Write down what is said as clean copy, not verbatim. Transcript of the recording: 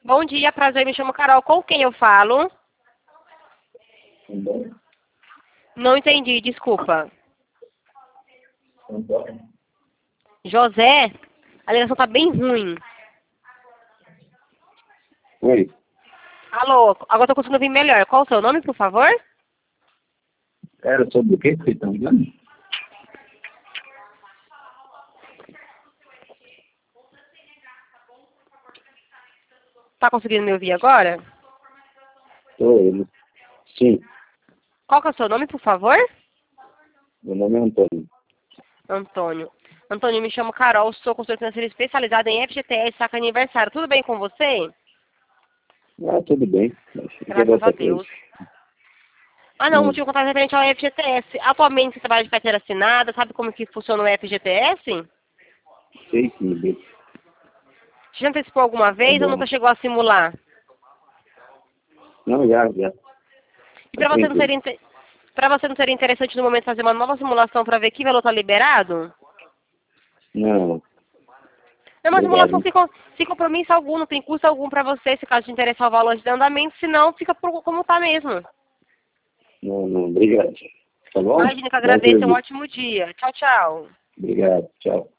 Bom dia, prazer, me chamo Carol. Com quem eu falo? Antônio. Não entendi, desculpa. Antônio. José? A ligação tá bem ruim. Oi. Alô, agora tô conseguindo ouvir melhor. Qual o seu nome, por favor? Era sobre o que vocês estão ligando? Tá conseguindo me ouvir agora? Estou. Sim. Qual que é o seu nome, por favor? Meu nome é Antônio. Antônio. Antônio, me chamo Carol, sou consultora financeira especializada em FGTS, saca aniversário. Tudo bem com você? Ah, tudo bem. Mas fica Graças a dessa coisa. Deus. Ah, não, o motivo que eu estava referente ao FGTS. Atualmente você trabalha de carteira assinada, sabe como que funciona o FGTS? Sei sim, bem. Já antecipou alguma Tá vez ou bom. nunca chegou a simular? Não, já. E Tá tranquilo. para você não seria interessante no momento fazer uma nova simulação para ver que valor está liberado? Não, É uma simulação obrigado. sem compromisso algum, não tem custo algum para você, se caso te interessar o valor de andamento, senão fica como está mesmo. Não, obrigado. Tá bom? Imagina que eu Bom agradeço, um serviço. ótimo dia. Tchau, tchau. Obrigado. Tchau.